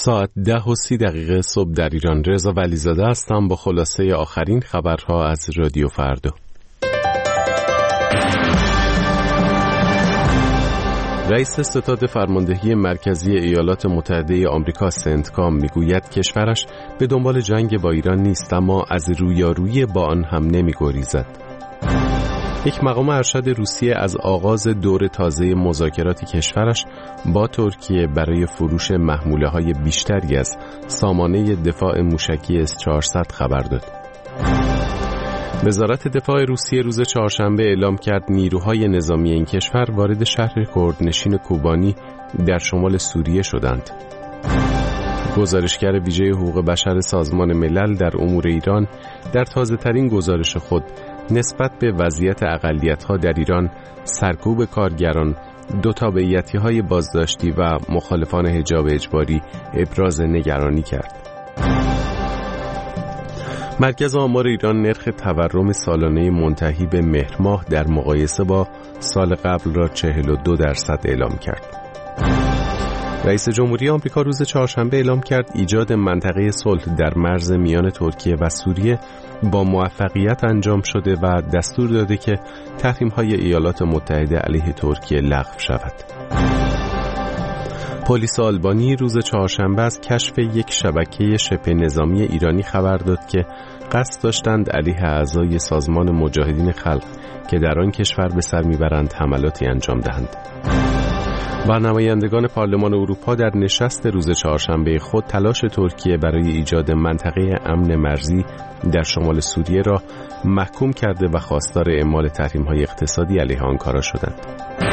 ساعت 10:30 صبح در ایران. رضا ولیزاده هستم با خلاصه آخرین خبرها از رادیو فردا. رئیس ستاد فرماندهی مرکزی ایالات متحده آمریکا سنتکام میگوید کشورش به دنبال جنگ با ایران نیست، اما از رویارویی با آن هم نمیگریزد. یک مقام ارشد روسیه از آغاز دور تازه مذاکرات کشورش با ترکیه برای فروش محموله‌های بیشتری از سامانه دفاع موشکی S-400 خبر داد. وزارت دفاع روسیه روز چهارشنبه اعلام کرد نیروهای نظامی این کشور وارد شهر کردنشین کوبانی در شمال سوریه شدند. گزارشگر ویژه حقوق بشر سازمان ملل در امور ایران در تازه‌ترین گزارش خود نسبت به وضعیت اقلیت‌ها در ایران، سرکوب کارگران، دو تابعیتی‌های بازداشتی و مخالفان حجاب اجباری ابراز نگرانی کرد. مرکز آمار ایران نرخ تورم سالانه منتهی به مهر ماه در مقایسه با سال قبل را 42% اعلام کرد. رئیس جمهوری آمریکا روز چهارشنبه اعلام کرد ایجاد منطقه صلح در مرز میان ترکیه و سوریه با موفقیت انجام شده و دستور داده که تحریم‌های ایالات متحده علیه ترکیه لغو شود. پلیس آلبانی روز چهارشنبه از کشف یک شبکه شبه نظامی ایرانی خبر داد که قصد داشتند علیه اعضای سازمان مجاهدین خلق که در آن کشور به سر میبرند حملاتی انجام دهند. و نمایندگان پارلمان اروپا در نشست روز چهارشنبه خود تلاش ترکیه برای ایجاد منطقه امن مرزی در شمال سوریه را محکوم کرده و خواستار اعمال تحریم‌های اقتصادی علیه آنکارا شدند.